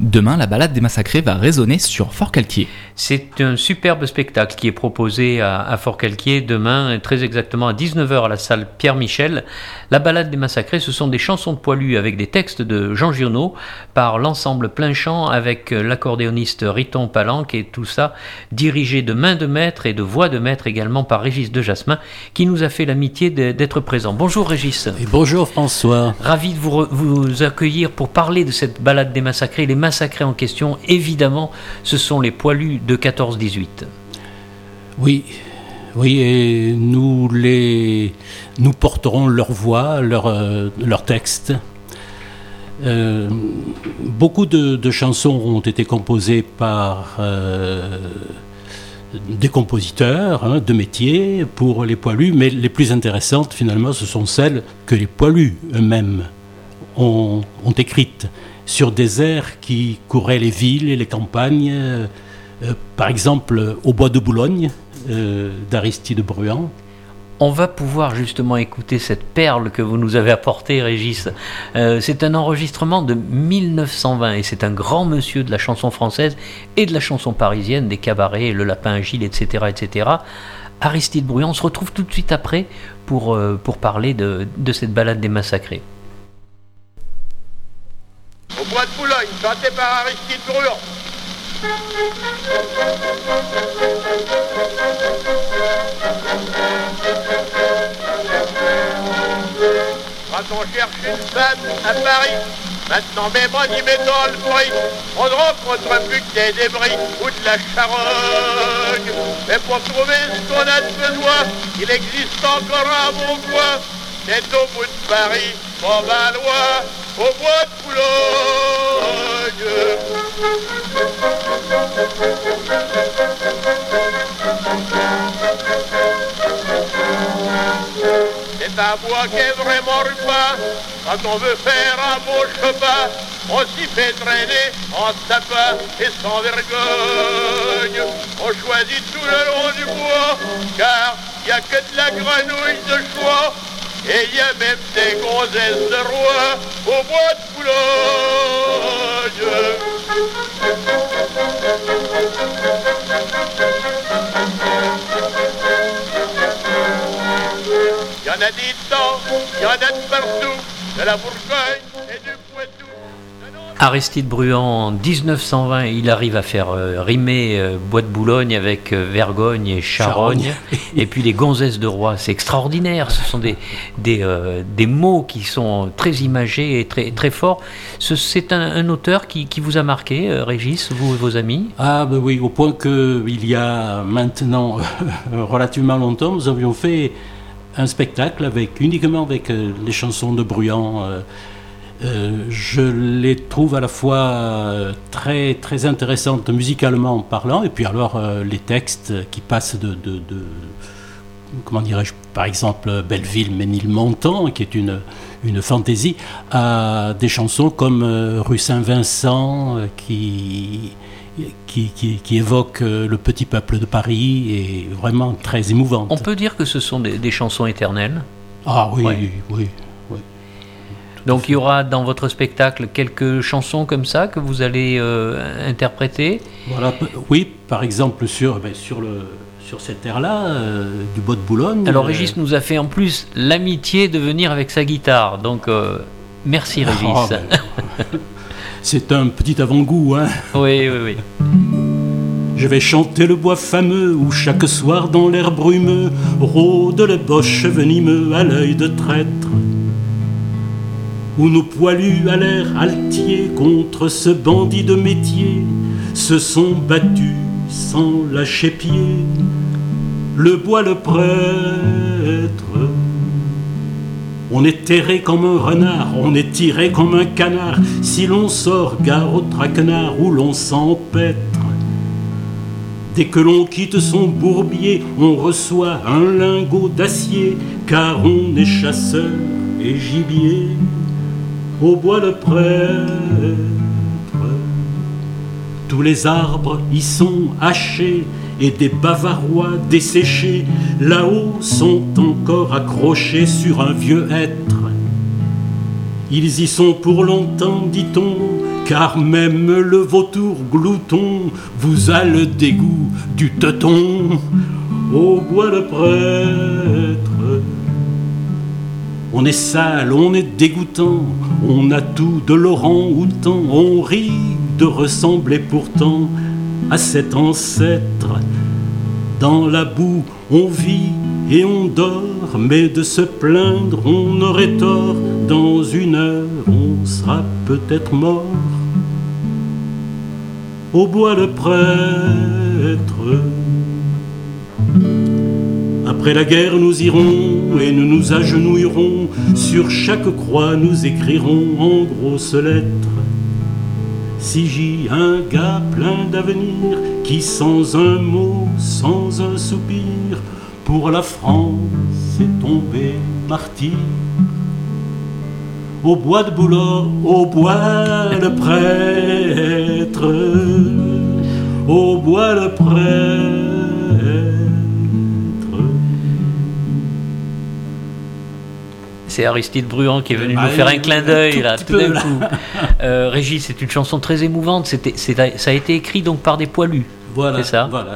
Demain, la balade des massacrés va résonner sur Forcalquier. C'est un superbe spectacle qui est proposé à Forcalquier demain, très exactement à 19h à la salle Pierre-Michel. La balade des massacrés, ce sont des chansons de poilus avec des textes de Jean Giono par l'ensemble Plein Chant avec l'accordéoniste Riton Palanque et tout ça dirigé de main de maître et de voix de maître également par Régis de Jasmin qui nous a fait l'amitié d'être présent. Bonjour Régis. Et bonjour François. Ravi de vous accueillir pour parler de cette balade des massacrés. Les massacrés en question, évidemment, ce sont les poilus de 14-18. Oui, et nous porterons leur voix, leur texte. Beaucoup de chansons ont été composées par des compositeurs de métier pour les poilus, mais les plus intéressantes finalement ce sont celles que les poilus eux-mêmes ont écrites sur des airs qui couraient les villes et les campagnes, par exemple au Bois de Boulogne d'Aristide Bruand. On va pouvoir justement écouter cette perle que vous nous avez apportée, Régis. C'est un enregistrement de 1920 et c'est un grand monsieur de la chanson française et de la chanson parisienne, des cabarets, Le Lapin Agile, etc., etc. Aristide Bruand, on se retrouve tout de suite après pour parler de cette balade des massacrés. Au Bois de Boulogne, chanté par Aristide Bruand. Va-t-on chercher une femme à Paris? Maintenant mes bras y mettant le prix. On ne rencontre plus que des débris ou de la charogne. Mais pour trouver ce qu'on a de besoin, il existe encore un bon coin. C'est au bout de Paris, on va loin, au Bois de Boulogne. C'est un bois qui est vraiment rupin. Quand on veut faire un beau chemin, on s'y fait traîner en sapin et sans vergogne. On choisit tout le long du bois, car il n'y a que de la grenouille de choix. Et il y a même des gonzesses de roi au Bois de Boulogne. Il y en a des temps, il y en a de partout, de la Bourgogne et du Poitou. Aristide Bruand, en 1920, il arrive à faire rimer Bois de Boulogne avec Vergogne et Charogne. Et puis les gonzesses de roi, c'est extraordinaire. Ce sont des mots qui sont très imagés et très, très forts. C'est un auteur qui vous a marqué, Régis, vous et vos amis? Ah ben oui, au point qu'il y a maintenant relativement longtemps, nous avions fait un spectacle uniquement avec les chansons de Bruand. Je les trouve à la fois très, très intéressantes musicalement parlant, et puis alors les textes qui passent de comment dirais-je, par exemple Belleville-Ménilmontant, qui est une fantaisie, à des chansons comme Rue Saint-Vincent, qui évoque le petit peuple de Paris, et vraiment très émouvante. On peut dire que ce sont des chansons éternelles? Ah oui, ouais. Oui. Donc il y aura dans votre spectacle quelques chansons comme ça que vous allez interpréter? Voilà, oui, par exemple sur cette air-là, du Bois de Boulogne. Alors Régis nous a fait en plus l'amitié de venir avec sa guitare, donc merci Régis. C'est un petit avant-goût, hein. Oui. Je vais chanter le bois fameux où chaque soir dans l'air brumeux rôde le boche venimeux à l'œil de traître, où nos poilus à l'air altier contre ce bandit de métier se sont battus sans lâcher pied. Le bois le prêtre, on est terré comme un renard, on est tiré comme un canard. Si l'on sort, gare au traquenard où l'on s'empêtre. Dès que l'on quitte son bourbier, on reçoit un lingot d'acier, car on est chasseur et gibier. Au bois le prêtre, tous les arbres y sont hachés, et des bavarois desséchés là-haut sont encore accrochés sur un vieux hêtre. Ils y sont pour longtemps, dit-on, car même le vautour glouton vous a le dégoût du teuton. Au bois le prêtre, on est sale, on est dégoûtant, on a tout de l'orang-outan, on rit de ressembler pourtant à cet ancêtre. Dans la boue, on vit et on dort, mais de se plaindre, on aurait tort. Dans une heure, on sera peut-être mort. Au bois le prêtre. Après la guerre, nous irons et nous nous agenouillerons. Sur chaque croix, nous écrirons en grosses lettres. Si j'ai un gars plein d'avenir, qui sans un mot, sans un soupir, pour la France est tombé martyr. Au bois de Boulogne, au bois le prêtre, au bois le prêtre. C'est Aristide Bruand qui est venu nous faire un clin d'œil là, tout d'un coup. Régis, c'est une chanson très émouvante. Ça a été écrit donc par des poilus. Voilà, c'est ça. Voilà,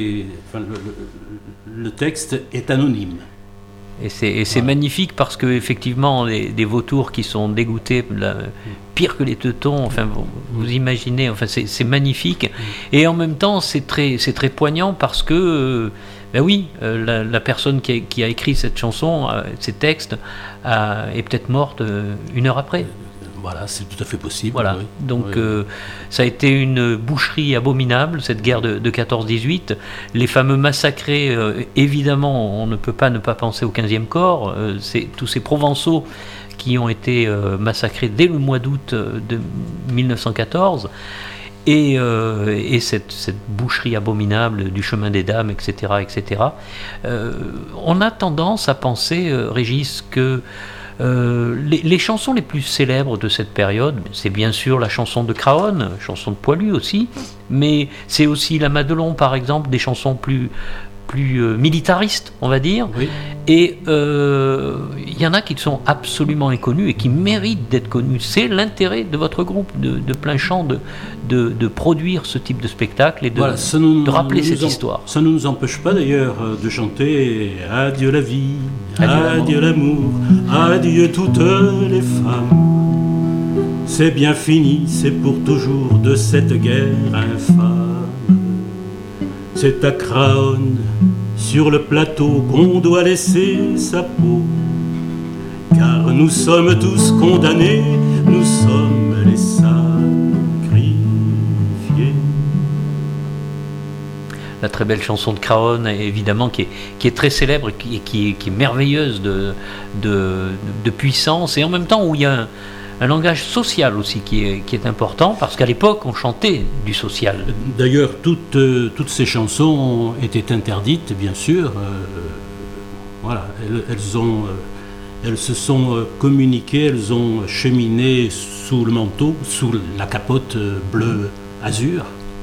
le texte est anonyme. Et c'est magnifique parce que effectivement, des vautours qui sont dégoûtés, pire que les teutons. Enfin, vous imaginez. Enfin, c'est magnifique. Et en même temps, c'est très poignant parce que. Ben oui, la personne qui a écrit cette chanson, ces textes, est peut-être morte une heure après. Voilà, c'est tout à fait possible. Voilà. Oui. Donc oui. ça a été une boucherie abominable, cette guerre de 14-18. Les fameux massacrés, évidemment, on ne peut pas ne pas penser au 15e corps. Tous ces Provençaux qui ont été massacrés dès le mois d'août de 1914. Et cette boucherie abominable du chemin des dames, etc. etc. On a tendance à penser, Régis, que les chansons les plus célèbres de cette période, c'est bien sûr la chanson de Craonne, chanson de Poilu aussi, mais c'est aussi la Madelon, par exemple, des chansons plus militaristes, on va dire. Oui. Et il y en a qui sont absolument inconnus et qui méritent d'être connus. C'est l'intérêt de votre groupe, de Plein Champ, de produire ce type de spectacle et de rappeler cette histoire. Ça ne nous empêche pas d'ailleurs de chanter « Adieu la vie, adieu l'amour, adieu toutes les femmes. C'est bien fini, c'est pour toujours de cette guerre infâme. C'est à Craonne, sur le plateau, qu'on doit laisser sa peau. Car nous sommes tous condamnés, nous sommes les sacrifiés. » La très belle chanson de Craonne, évidemment, qui est très célèbre et qui est merveilleuse de puissance, et en même temps où il y a un langage social aussi qui est important, parce qu'à l'époque, on chantait du social. D'ailleurs, toutes ces chansons étaient interdites, bien sûr. Voilà, elles se sont communiquées, elles ont cheminé sous le manteau, sous la capote bleu azur.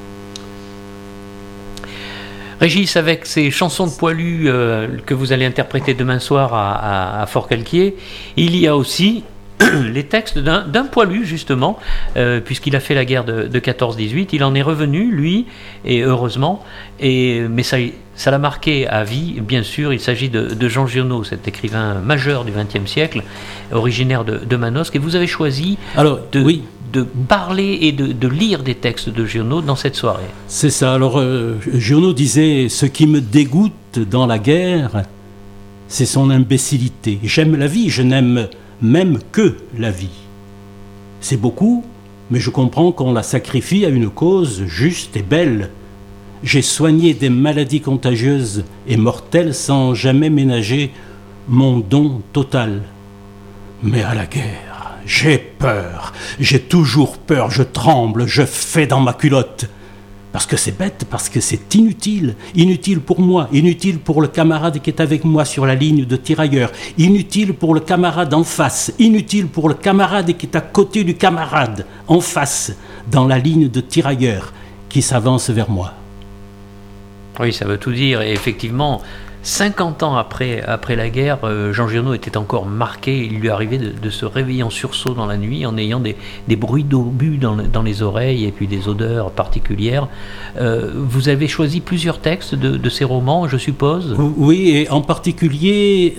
Régis, avec ces chansons de Poilu que vous allez interpréter demain soir à Forcalquier, il y a aussi les textes d'un poilu, justement, puisqu'il a fait la guerre de 14-18. Il en est revenu, lui, et heureusement, mais ça l'a marqué à vie, bien sûr. Il s'agit de Jean Giono, cet écrivain majeur du XXe siècle, originaire de Manosque, et vous avez choisi de parler et de lire des textes de Giono dans cette soirée. C'est ça. Alors, Giono disait « Ce qui me dégoûte dans la guerre, c'est son imbécilité. J'aime la vie, je n'aime même que la vie. C'est beaucoup, mais je comprends qu'on la sacrifie à une cause juste et belle. J'ai soigné des maladies contagieuses et mortelles sans jamais ménager mon don total. Mais à la guerre, j'ai peur, j'ai toujours peur, je tremble, je fais dans ma culotte. Parce que c'est bête, parce que c'est inutile. Inutile pour moi, inutile pour le camarade qui est avec moi sur la ligne de tirailleurs, inutile pour le camarade en face, inutile pour le camarade qui est à côté du camarade en face, dans la ligne de tirailleurs qui s'avance vers moi. » Oui, ça veut tout dire. Et effectivement, 50 ans après la guerre, Jean Giono était encore marqué. Il lui arrivait de se réveiller en sursaut dans la nuit en ayant des bruits d'obus dans les oreilles et puis des odeurs particulières. Vous avez choisi plusieurs textes de ces romans, je suppose? Oui, et en particulier,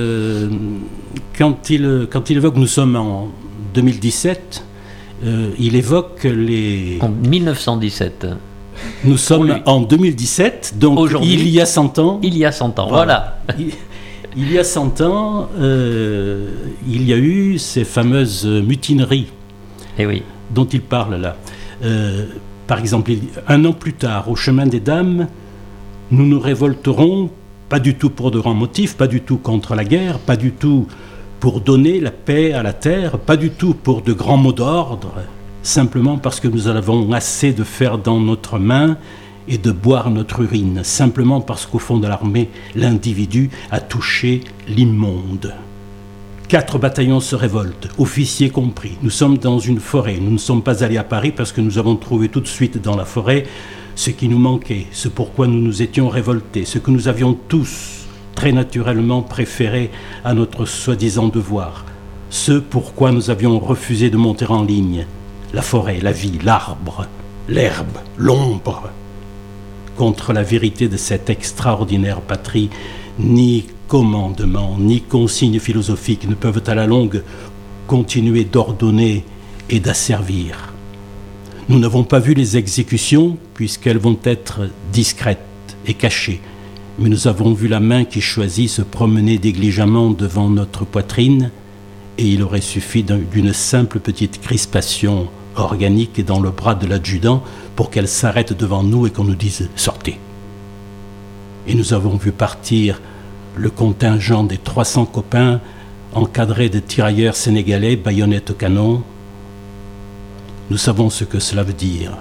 quand il évoque, nous sommes en 2017, il évoque les... En 1917. Nous sommes en 2017, donc il y a 100 ans. Il y a 100 ans, voilà. Il y a 100 ans, il y a eu ces fameuses mutineries dont il parle là. Par exemple, un an plus tard, au chemin des Dames, nous nous révolterons, pas du tout pour de grands motifs, pas du tout contre la guerre, pas du tout pour donner la paix à la terre, pas du tout pour de grands mots d'ordre, simplement parce que nous avons assez de fer dans notre main et de boire notre urine, simplement parce qu'au fond de l'armée, l'individu a touché l'immonde. 4 bataillons se révoltent, officiers compris. Nous sommes dans une forêt. Nous ne sommes pas allés à Paris parce que nous avons trouvé tout de suite dans la forêt ce qui nous manquait, ce pourquoi nous nous étions révoltés, ce que nous avions tous très naturellement préféré à notre soi-disant devoir, ce pourquoi nous avions refusé de monter en ligne. La forêt, la vie, l'arbre, l'herbe, l'ombre. Contre la vérité de cette extraordinaire patrie, ni commandement, ni consignes philosophiques ne peuvent à la longue continuer d'ordonner et d'asservir. Nous n'avons pas vu les exécutions, puisqu'elles vont être discrètes et cachées, mais nous avons vu la main qui choisit se promener négligemment devant notre poitrine, et il aurait suffi d'une simple petite crispation organique dans le bras de l'adjudant pour qu'elle s'arrête devant nous et qu'on nous dise « sortez ». Et nous avons vu partir le contingent des 300 copains encadrés de tirailleurs sénégalais, baïonnettes au canon. Nous savons ce que cela veut dire.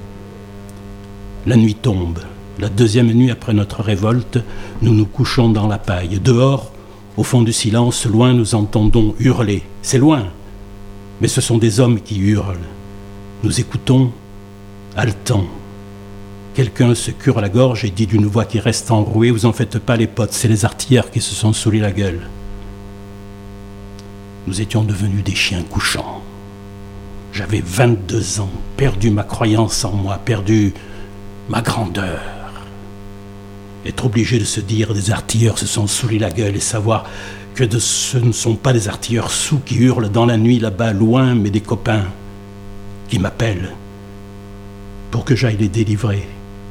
La nuit tombe. La deuxième nuit après notre révolte, nous nous couchons dans la paille. Dehors, au fond du silence, loin, nous entendons hurler. C'est loin, mais ce sont des hommes qui hurlent. Nous écoutons, haletants. Quelqu'un se cure la gorge et dit d'une voix qui reste enrouée « Vous en faites pas les potes, c'est les artilleurs qui se sont saoulés la gueule. » Nous étions devenus des chiens couchants. J'avais 22 ans, perdu ma croyance en moi, perdu ma grandeur. Être obligé de se dire des artilleurs se sont saoulés la gueule et savoir que ce ne sont pas des artilleurs saouls qui hurlent dans la nuit là-bas loin, mais des copains qui m'appellent pour que j'aille les délivrer.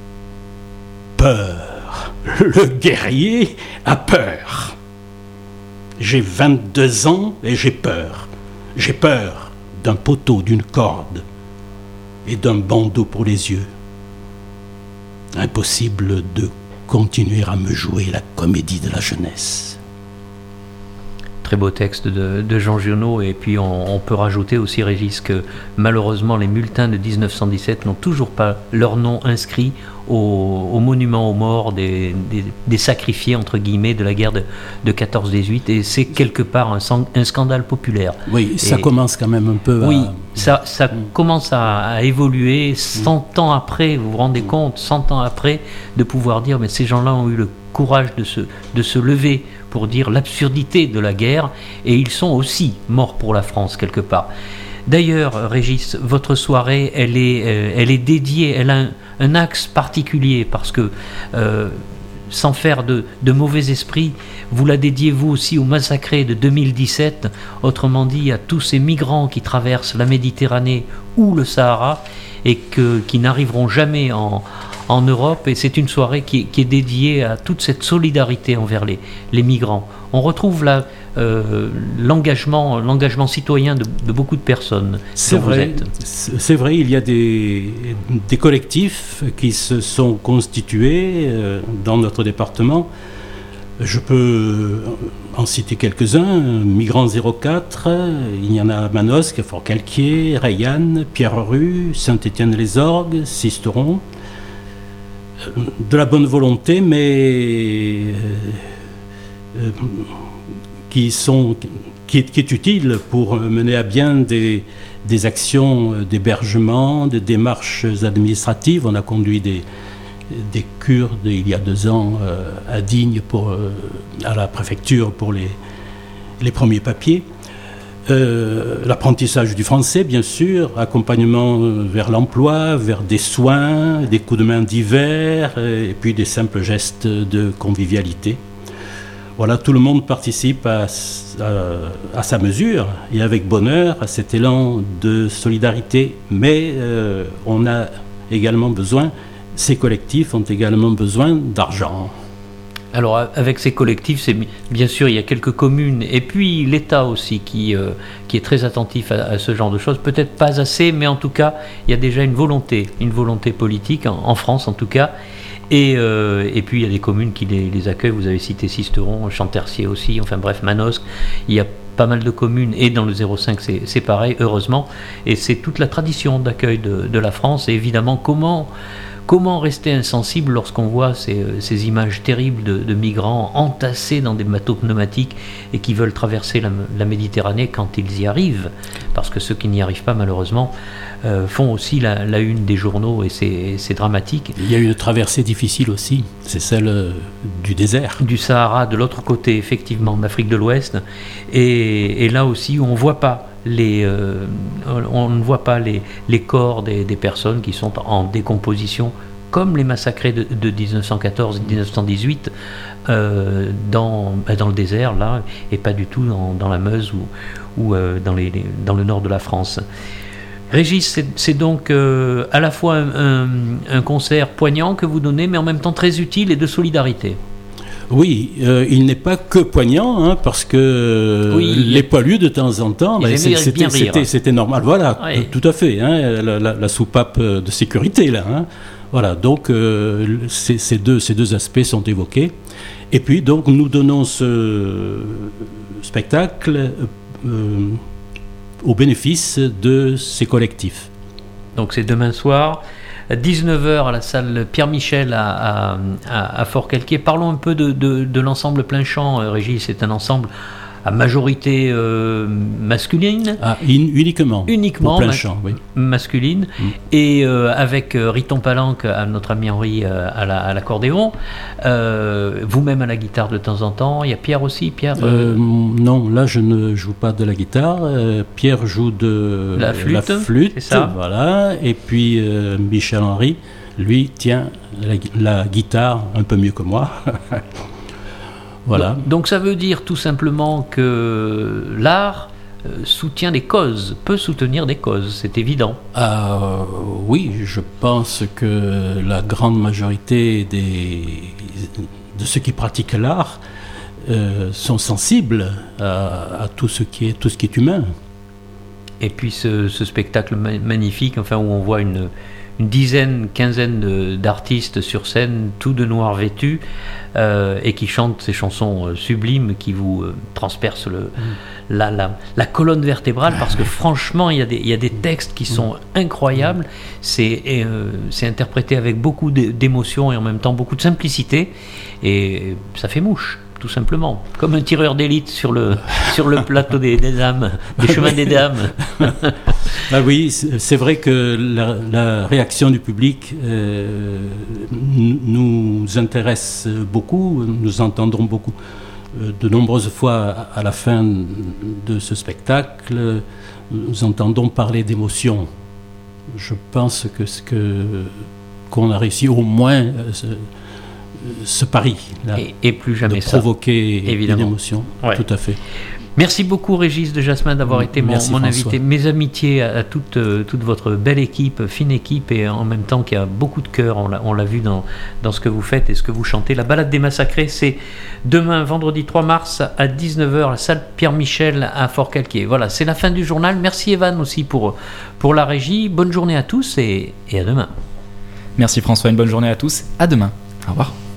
Peur. Le guerrier a peur. J'ai 22 ans et j'ai peur. J'ai peur d'un poteau, d'une corde et d'un bandeau pour les yeux. Impossible de continuer à me jouer la comédie de la jeunesse. Très beau texte de Jean Giono, et puis on peut rajouter aussi, Régis, que malheureusement les multins de 1917 n'ont toujours pas leur nom inscrit au monument aux morts des sacrifiés, entre guillemets, de la guerre de 14-18, et c'est quelque part un scandale populaire. Oui, ça commence quand même un peu oui, ça commence à évoluer 100 ans après, vous vous rendez compte, 100 ans après, de pouvoir dire, mais ces gens-là ont eu le courage de se lever pour dire l'absurdité de la guerre, et ils sont aussi morts pour la France quelque part. D'ailleurs, Régis, votre soirée, elle est dédiée, elle a un axe particulier, parce que sans faire de mauvais esprit, vous la dédiez vous aussi au massacré de 2017, autrement dit à tous ces migrants qui traversent la Méditerranée ou le Sahara et qui n'arriveront jamais en Europe, et c'est une soirée qui est dédiée à toute cette solidarité envers les migrants. On retrouve là l'engagement citoyen de beaucoup de personnes. C'est vrai, il y a des collectifs qui se sont constitués dans notre département. Je peux en citer quelques-uns. Migrants 04, il y en a à Manosque, Fort-Calquier, Rayanne, Pierre-Rue, Saint-Étienne-les-Orgues, Sisteron. De la bonne volonté, mais qui est utile pour mener à bien des actions d'hébergement, des démarches administratives. On a conduit des Kurdes il y a 2 ans à Digne à la préfecture pour les premiers papiers. L'apprentissage du français, bien sûr, accompagnement vers l'emploi, vers des soins, des coups de main divers, et puis des simples gestes de convivialité. Voilà, tout le monde participe à sa mesure et avec bonheur à cet élan de solidarité. Mais on a également besoin, ces collectifs ont également besoin d'argent. Alors avec ces collectifs, bien sûr, il y a quelques communes et puis l'État aussi qui est très attentif à ce genre de choses. Peut-être pas assez, mais en tout cas, il y a déjà une volonté politique, en France en tout cas. Et puis il y a des communes qui les accueillent. Vous avez cité Sisteron, Champtercier aussi, enfin bref, Manosque. Il y a pas mal de communes et dans le 05 c'est pareil, heureusement. Et c'est toute la tradition d'accueil de la France. Et évidemment, comment rester insensible lorsqu'on voit ces images terribles de migrants entassés dans des bateaux pneumatiques et qui veulent traverser la Méditerranée quand ils y arrivent, parce que ceux qui n'y arrivent pas malheureusement font aussi la une des journaux et c'est dramatique. Il y a une traversée difficile aussi, c'est celle du désert. Du Sahara, de l'autre côté effectivement, d'Afrique de l'Ouest, et là aussi on ne voit pas les corps des personnes qui sont en décomposition, comme les massacrés de 1914 et 1918 dans le désert là, et pas du tout dans la Meuse ou dans le nord de la France. Régis, c'est donc à la fois un concert poignant que vous donnez, mais en même temps très utile et de solidarité. Oui, il n'est pas que poignant, parce que les poilus, de temps en temps, c'était normal. Voilà, oui. Tout à fait, la soupape de sécurité, là. Voilà, donc ces deux aspects sont évoqués. Et puis, donc, nous donnons ce spectacle au bénéfice de ces collectifs. Donc, c'est demain soir. 19h à la salle Pierre-Michel à Forcalquier. Parlons un peu de l'ensemble plein champ, Régis. C'est un ensemble à majorité masculine. Uniquement plein champ, oui. Masculine. Et avec Riton Palanque, notre ami Henri, à l'accordéon. Vous-même à la guitare de temps en temps. Il y a Pierre aussi. Non, là je ne joue pas de la guitare. Pierre joue de la flûte, c'est ça. Voilà. Et puis Michel Henry, lui, tient la guitare un peu mieux que moi. Voilà. Donc ça veut dire tout simplement que l'art soutient des causes, peut soutenir des causes, c'est évident. Oui, je pense que la grande majorité de ceux qui pratiquent l'art sont sensibles à tout ce qui est humain. Et puis ce spectacle magnifique, où on voit une quinzaine d'artistes sur scène, tout de noir vêtus, et qui chantent ces chansons sublimes qui vous transpercent la colonne vertébrale, parce que franchement, il y a des textes qui sont incroyables. C'est interprété avec beaucoup d'émotion et en même temps beaucoup de simplicité, et ça fait mouche. Tout simplement, comme un tireur d'élite sur le plateau des dames, des chemins des dames. Oui, c'est vrai que la réaction du public nous intéresse beaucoup, nous entendrons beaucoup. De nombreuses fois, à la fin de ce spectacle, nous entendons parler d'émotion. Je pense qu'on a réussi au moins ce pari là, et plus jamais de provoquer une émotion. Ouais. Tout à fait. Merci beaucoup Régis de Jasmin d'avoir été mon invité. Mes amitiés à toute votre belle équipe, fine équipe, et en même temps qui a beaucoup de cœur. On l'a vu dans ce que vous faites et ce que vous chantez. La balade des massacrés, c'est demain vendredi 3 mars à 19h à la salle Pierre-Michel à Forcalquier. Voilà, c'est la fin du journal. Merci Evan aussi pour la régie. Bonne journée à tous et à demain. Merci François, une bonne journée à tous. À demain. Au revoir.